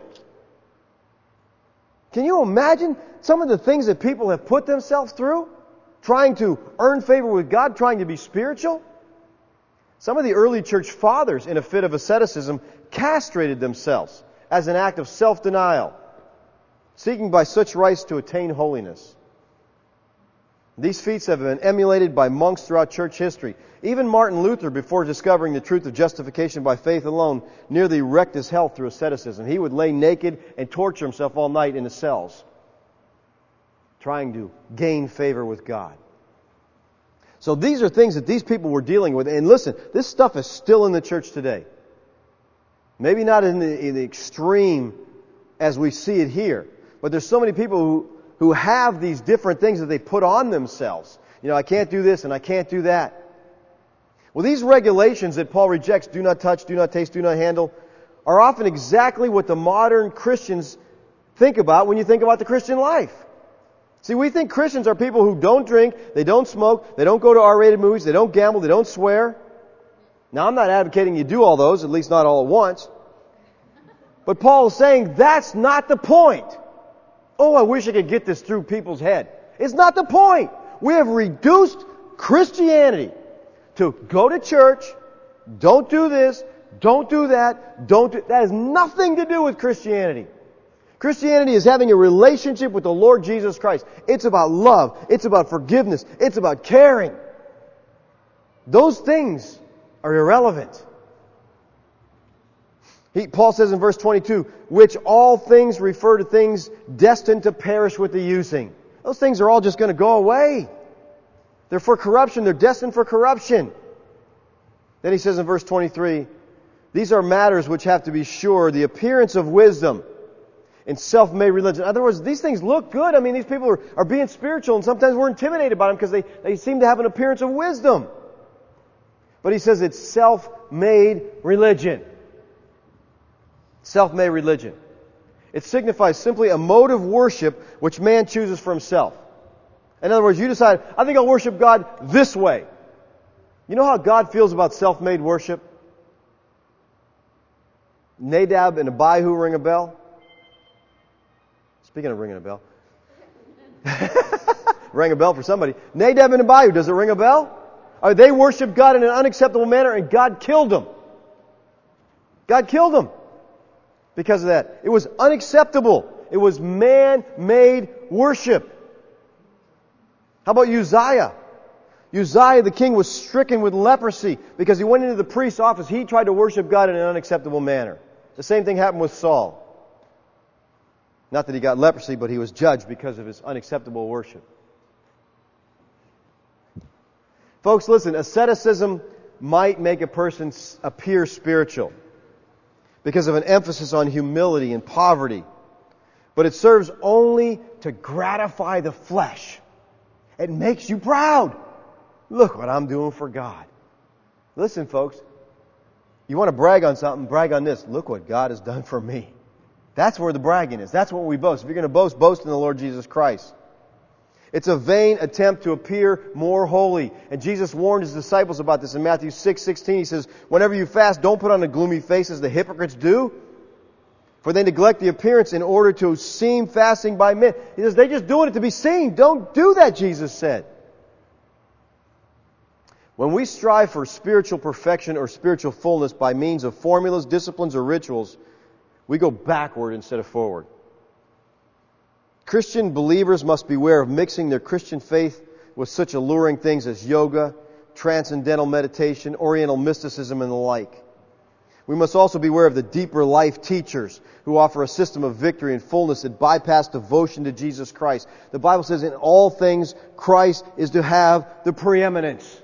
Can you imagine some of the things that people have put themselves through? Trying to earn favor with God, trying to be spiritual? Some of the early church fathers, in a fit of asceticism, castrated themselves as an act of self-denial. seeking by such rites to attain holiness. These feats have been emulated by monks throughout church history. Even Martin Luther, before discovering the truth of justification by faith alone, nearly wrecked his health through asceticism. He would lay naked and torture himself all night in the cells, trying to gain favor with God. So these are things that these people were dealing with. And listen, this stuff is still in the church today. Maybe not in the, in the extreme as we see it here, but there's so many people who who have these different things that they put on themselves. You know, I can't do this and I can't do that. Well, these regulations that Paul rejects, do not touch, do not taste, do not handle, are often exactly what the modern Christians think about when you think about the Christian life. See, we think Christians are people who don't drink, they don't smoke, they don't go to R-rated movies, they don't gamble, they don't swear. Now, I'm not advocating you do all those, at least not all at once. But Paul is saying that's not the point. Oh, I wish I could get this through people's head. It's not the point. We have reduced Christianity to go to church, don't do this, don't do that, don't do... That has nothing to do with Christianity. Christianity is having a relationship with the Lord Jesus Christ. It's about love. It's about forgiveness. It's about caring. Those things are irrelevant. He, Paul says in verse twenty-two, which all things refer to things destined to perish with the using. Those things are all just going to go away. They're for corruption. They're destined for corruption. Then he says in verse twenty-three, these are matters which have to be sure, the appearance of wisdom and self-made religion. In other words, these things look good. I mean, these people are, are being spiritual, and sometimes we're intimidated by them because they, they seem to have an appearance of wisdom. But he says it's self-made religion. Self-made religion. It signifies simply a mode of worship which man chooses for himself. In other words, you decide, I think I'll worship God this way. You know how God feels about self-made worship? Nadab and Abihu ring a bell? Speaking of ringing a bell. Ring a bell for somebody. Nadab and Abihu, does it ring a bell? Or they worshiped God in an unacceptable manner and God killed them. God killed them. Because of that. It was unacceptable. It was man-made worship. How about Uzziah? Uzziah the king was stricken with leprosy because he went into the priest's office. He tried to worship God in an unacceptable manner. The same thing happened with Saul. Not that he got leprosy, but he was judged because of his unacceptable worship. Folks, listen, asceticism might make a person appear spiritual because of an emphasis on humility and poverty. But it serves only to gratify the flesh. It makes you proud. Look what I'm doing for God. Listen, folks, you want to brag on something, brag on this. Look what God has done for me. That's where the bragging is. That's what we boast. If you're going to boast, boast in the Lord Jesus Christ. It's a vain attempt to appear more holy. And Jesus warned His disciples about this in Matthew six sixteen. He says, whenever you fast, don't put on a gloomy face as the hypocrites do, for they neglect the appearance in order to seem fasting by men. He says, they're just doing it to be seen. Don't do that, Jesus said. When we strive for spiritual perfection or spiritual fullness by means of formulas, disciplines, or rituals, we go backward instead of forward. Christian believers must beware of mixing their Christian faith with such alluring things as yoga, transcendental meditation, oriental mysticism, and the like. We must also beware of the deeper life teachers who offer a system of victory and fullness that bypass devotion to Jesus Christ. The Bible says in all things, Christ is to have the preeminence.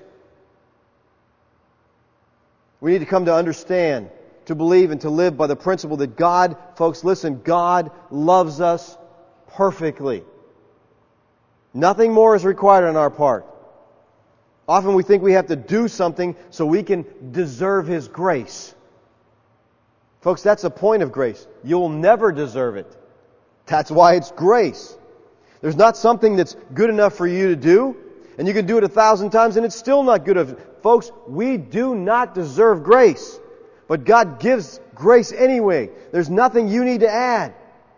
We need to come to understand, to believe, and to live by the principle that God, folks, listen, God loves us perfectly. Nothing more is required on our part. Often we think we have to do something so we can deserve His grace. Folks, that's the point of grace. You'll never deserve it. That's why it's grace. There's not something that's good enough for you to do, and you can do it a thousand times and it's still not good enough. Folks, we do not deserve grace, but God gives grace anyway. There's nothing you need to add.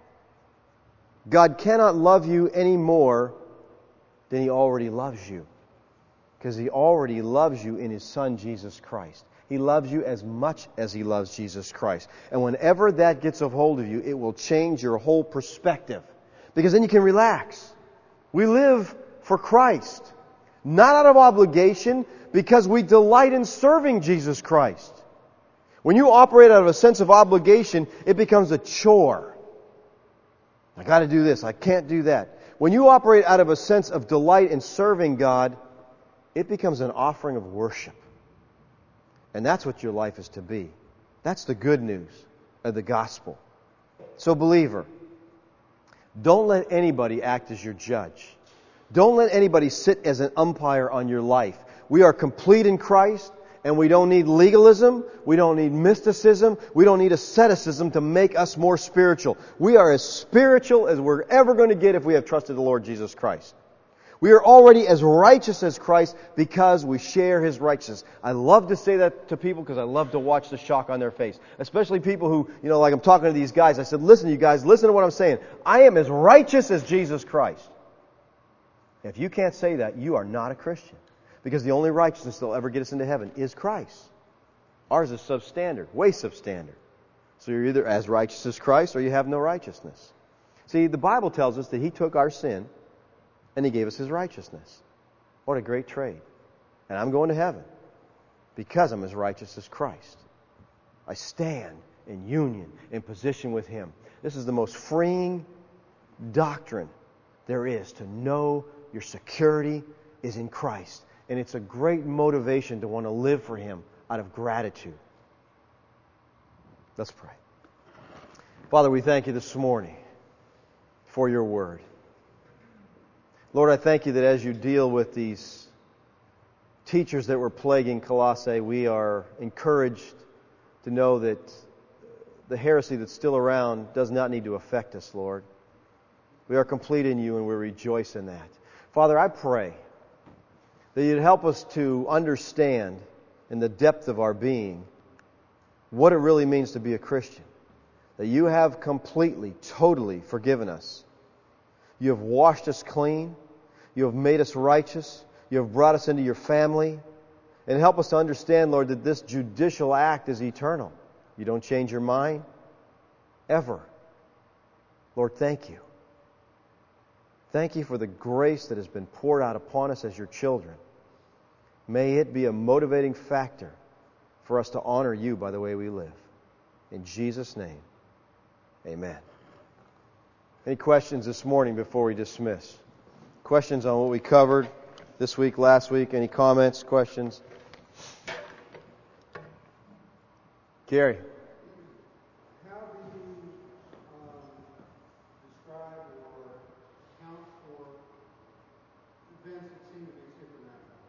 God cannot love you any more than He already loves you, because He already loves you in His Son, Jesus Christ. He loves you as much as He loves Jesus Christ. And whenever that gets a hold of you, it will change your whole perspective Because then you can relax. We live for Christ. Not out of obligation, because we delight in serving Jesus Christ. When you operate out of a sense of obligation, it becomes a chore. I got to do this. I can't do that. When you operate out of a sense of delight in serving God, it becomes an offering of worship. And that's what your life is to be. That's the good news of the gospel. So, believer, don't let anybody act as your judge. Don't let anybody sit as an umpire on your life. We are complete in Christ, and we don't need legalism. We don't need mysticism. We don't need asceticism to make us more spiritual. We are as spiritual as we're ever going to get if we have trusted the Lord Jesus Christ. We are already as righteous as Christ because we share His righteousness. I love to say that to people because I love to watch the shock on their face. Especially people who, you know, like I'm talking to these guys. I said, listen, you guys, listen to what I'm saying. I am as righteous as Jesus Christ. If you can't say that, you are not a Christian. Because the only righteousness that will ever get us into heaven is Christ. Ours is substandard, way substandard. So you're either as righteous as Christ or you have no righteousness. See, the Bible tells us that He took our sin and He gave us His righteousness. What a great trade. And I'm going to heaven because I'm as righteous as Christ. I stand in union, in position with Him. This is the most freeing doctrine there is, to know your security is in Christ. And it's a great motivation to want to live for Him out of gratitude. Let's pray. Father, we thank You this morning for Your Word. Lord, I thank You that as You deal with these teachers that were plaguing Colossae, we are encouraged to know that the heresy that's still around does not need to affect us, Lord. We are complete in You and we rejoice in that. Father, I pray that You'd help us to understand in the depth of our being what it really means to be a Christian. That You have completely, totally forgiven us. You have washed us clean. You have made us righteous. You have brought us into Your family. And help us to understand, Lord, that this judicial act is eternal. You don't change Your mind ever. Lord, thank You. Thank You for the grace that has been poured out upon us as Your children. May it be a motivating factor for us to honor You by the way we live. In Jesus' name, amen. Any questions this morning before we dismiss? Questions on what we covered this week, last week? Any comments, questions? Gary. How do you um, describe or account for events that seem to be supernatural?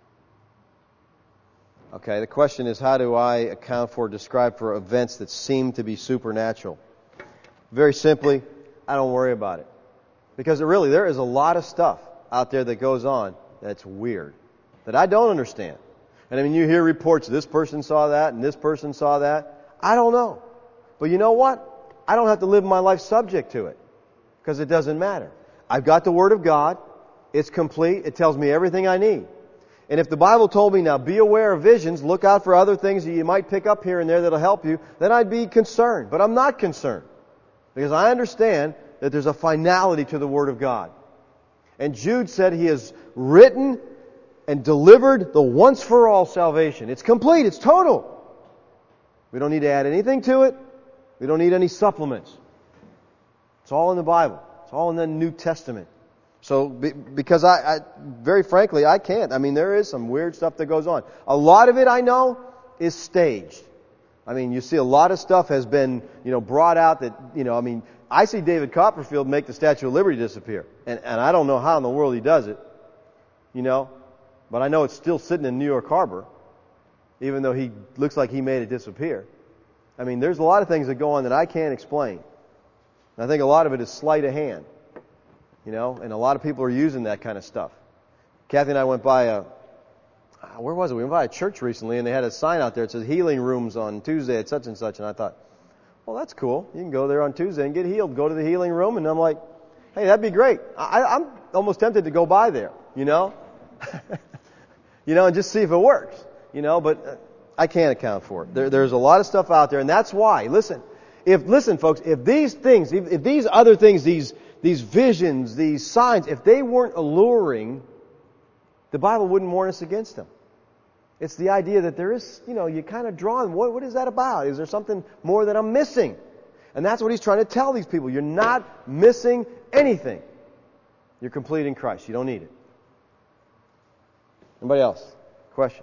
Okay, the question is, how do I account for, describe for events that seem to be supernatural? Very simply, I don't worry about it. Because really, there is a lot of stuff out there that goes on that's weird, that I don't understand. And I mean, you hear reports, this person saw that, and this person saw that. I don't know. But you know what? I don't have to live my life subject to it, because it doesn't matter. I've got the Word of God. It's complete. It tells me everything I need. And if the Bible told me, now be aware of visions, look out for other things that you might pick up here and there that'll help you, then I'd be concerned. But I'm not concerned. Because I understand that there's a finality to the Word of God. And Jude said He has written and delivered the once-for-all salvation. It's complete. It's total. We don't need to add anything to it. We don't need any supplements. It's all in the Bible. It's all in the New Testament. So, because I, I, very frankly, I can't. I mean, there is some weird stuff that goes on. A lot of it, I know, is staged. I mean, you see a lot of stuff has been, you know, brought out that, you know, I mean, I see David Copperfield make the Statue of Liberty disappear. And, and I don't know how in the world he does it, you know. But I know it's still sitting in New York Harbor, even though he looks like he made it disappear. I mean, there's a lot of things that go on that I can't explain. And I think a lot of it is sleight of hand. You know, and a lot of people are using that kind of stuff. Kathy and I went by a, where was it? We went by a church recently, and they had a sign out there that says healing rooms on Tuesday at such and such. And I thought, well, that's cool. You can go there on Tuesday and get healed. Go to the healing room. And I'm like, hey, that'd be great. I, I'm almost tempted to go by there, you know, you know, and just see if it works, you know, but I can't account for it. There, there's a lot of stuff out there, and that's why. Listen, if listen, folks, if these things, if, if these other things, these these visions, these signs, if they weren't alluring, the Bible wouldn't warn us against them. It's the idea that there is, you know, you kind of drawn, what, what is that about? Is there something more that I'm missing? And that's what he's trying to tell these people. You're not missing anything. You're complete in Christ. You don't need it. Anybody else? Question?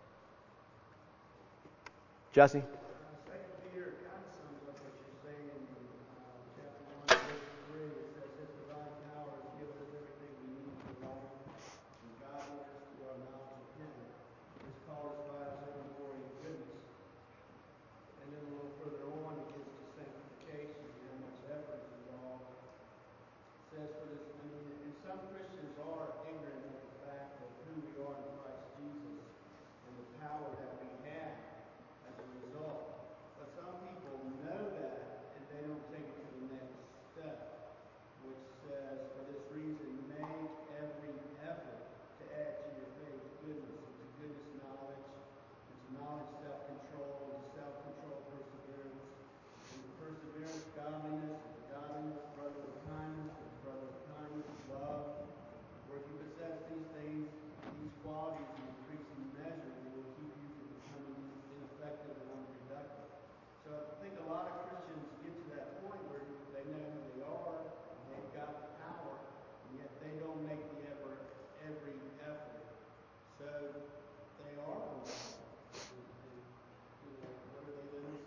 Jesse? Second Peter kind of sums up what you're saying in uh, chapter one, verse three. It says, His divine power has given us everything we need for life and godliness through our knowledge of Him. He's called us by His own glory and goodness. And then a little further on, it gets to sanctification and how much effort is involved. It says, for this, I mean, and some Christians are ignorant of the fact of who we are in Christ Jesus and the power that we have as a result. But some people know that and they don't take it to the next step, which says, for this reason, make every effort to add to your faith goodness, and to goodness knowledge, and to knowledge self-control, and to self-control perseverance, and to perseverance godliness, and to godliness brotherly kindness, and to brotherly kindness love. For if you possess these things, these qualities in increasing measure, they will keep you from becoming ineffective and unproductive. So I think a lot of Christians get to that point where they know who they are, and they've got the power, and yet they don't make the effort, every effort. So they are blind. You know, what are they doing?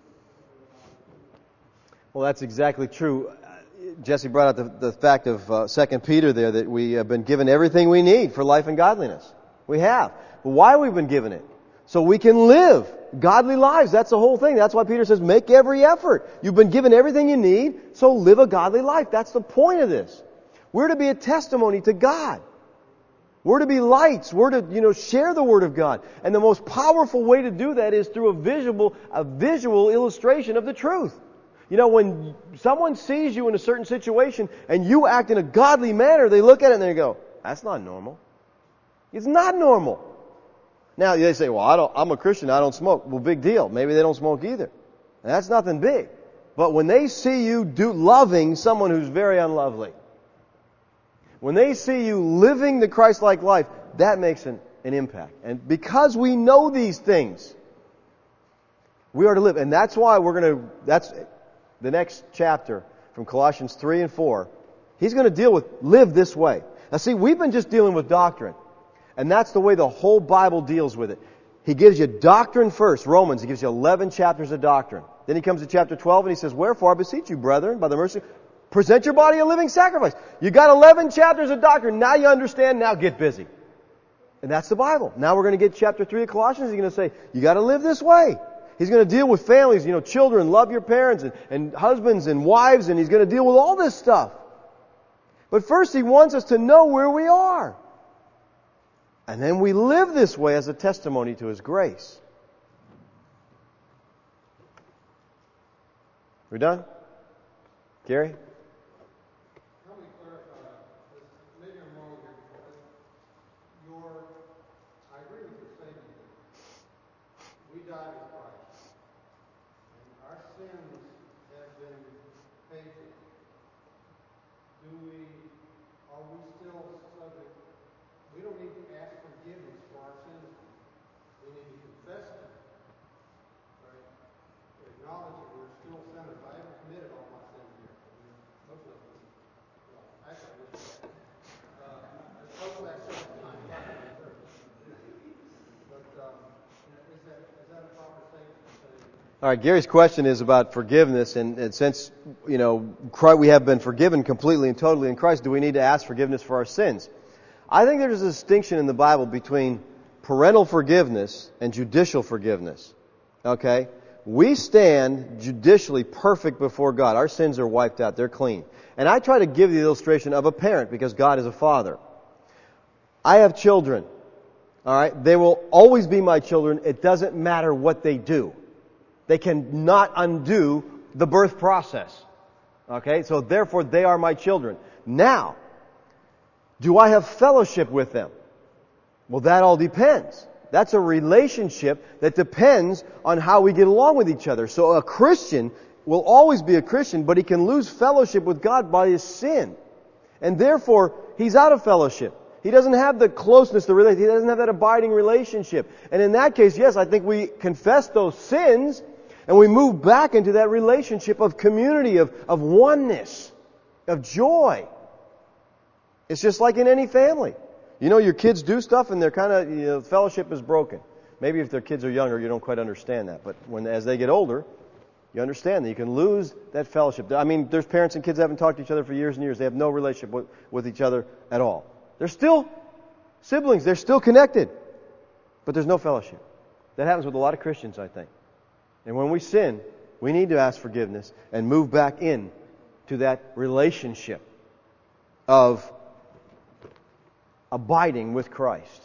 Well, that's exactly true. Jesse brought out the, the fact of uh, Second Peter there, that we have been given everything we need for life and godliness. We have. But why have we been given it? So we can live godly lives. That's the whole thing. That's why Peter says, make every effort. You've been given everything you need, so live a godly life. That's the point of this. We're to be a testimony to God. We're to be lights. We're to, you know, share the Word of God. And the most powerful way to do that is through a visual, a visual illustration of the truth. You know, when someone sees you in a certain situation and you act in a godly manner, they look at it and they go, that's not normal. It's not normal. Now, they say, well, I don't, I'm a Christian, I don't smoke. Well, big deal. Maybe they don't smoke either. And that's nothing big. But when they see you do loving someone who's very unlovely, when they see you living the Christ-like life, that makes an, an impact. And because we know these things, we are to live. And that's why we're going to, that's the next chapter from Colossians three and four. He's going to deal with live this way. Now see, we've been just dealing with doctrine. And that's the way the whole Bible deals with it. He gives you doctrine first. Romans, he gives you eleven chapters of doctrine. Then he comes to chapter twelve and he says, wherefore I beseech you, brethren, by the mercy, present your body a living sacrifice. You got eleven chapters of doctrine. Now you understand. Now get busy. And that's the Bible. Now we're going to get chapter three of Colossians. He's going to say, you got to live this way. He's going to deal with families, you know, children, love your parents, and, and husbands and wives, and he's going to deal with all this stuff. But first he wants us to know where we are. And then we live this way as a testimony to His grace. We're done? Gary? Help me clarify this. Maybe I'm wrong here. Your, I agree with your statement. We died with Christ. And our sins have been paid for. Do we, are we still subject? We don't need to ask forgiveness for our sins. We need to confess them. Right? Acknowledge that we're still sinners. I haven't committed all my sins yet. Most of them. Well, actually, I wish I had. Uh, I spoke that several times. But um, is that is that a proper statement to say? All right, Gary's question is about forgiveness, and, and since, you know, Christ, we have been forgiven completely and totally in Christ, do we need to ask forgiveness for our sins? I think there's a distinction in the Bible between parental forgiveness and judicial forgiveness. Okay? We stand judicially perfect before God. Our sins are wiped out. They're clean. And I try to give the illustration of a parent because God is a father. I have children. All right? They will always be my children. It doesn't matter what they do. They cannot undo the birth process. Okay? So therefore, they are my children. Now, do I have fellowship with them? Well, that all depends. That's a relationship that depends on how we get along with each other. So a Christian will always be a Christian, but he can lose fellowship with God by his sin. And therefore, he's out of fellowship. He doesn't have the closeness, the relationship. He doesn't have that abiding relationship. And in that case, yes, I think we confess those sins and we move back into that relationship of community, of, of oneness, of joy. It's just like in any family. You know, your kids do stuff and they're kind of, you know, fellowship is broken. Maybe if their kids are younger, you don't quite understand that. But when as they get older, you understand that you can lose that fellowship. I mean, there's parents and kids that haven't talked to each other for years and years. They have no relationship with, with each other at all. They're still siblings. They're still connected. But there's no fellowship. That happens with a lot of Christians, I think. And when we sin, we need to ask forgiveness and move back in to that relationship of abiding with Christ.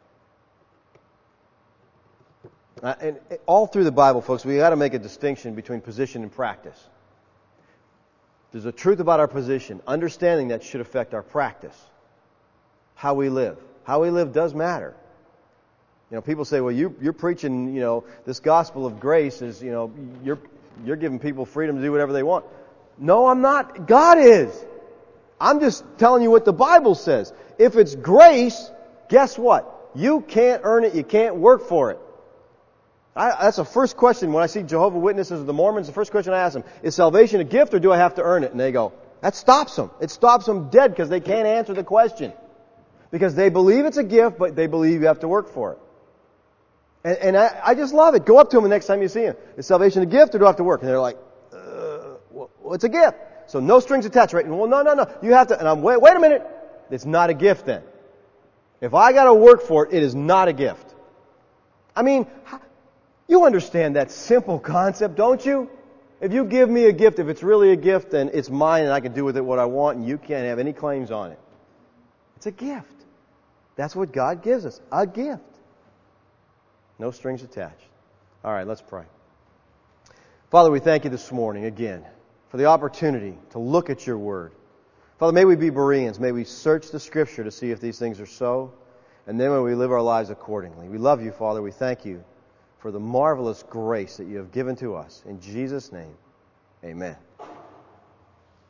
Uh, and all through the Bible, folks, we got to make a distinction between position and practice. There's a truth about our position. Understanding that should affect our practice. How we live. How we live does matter. You know, people say, well, you, you're preaching, you know, this gospel of grace is, you know, you're, you're giving people freedom to do whatever they want. No, I'm not. God is. I'm just telling you what the Bible says. If it's grace, guess what? You can't earn it. You can't work for it. I, that's the first question when I see Jehovah's Witnesses or the Mormons. The first question I ask them, is salvation a gift or do I have to earn it? And they go, that stops them. It stops them dead because they can't answer the question. Because they believe it's a gift, but they believe you have to work for it. And, and I, I just love it. Go up to them the next time you see them. Is salvation a gift or do I have to work? And they're like, uh, well, it's a gift. So no strings attached, right? And well, no, no, no. You have to, and I'm, wait, wait a minute. It's not a gift then. If I got to work for it, it is not a gift. I mean, you understand that simple concept, don't you? If you give me a gift, if it's really a gift, then it's mine and I can do with it what I want and you can't have any claims on it. It's a gift. That's what God gives us. A gift. No strings attached. All right, let's pray. Father, we thank you this morning again for the opportunity to look at your word. Father, may we be Bereans. May we search the Scripture to see if these things are so. And then may we live our lives accordingly. We love you, Father. We thank you for the marvelous grace that you have given to us. In Jesus' name, amen.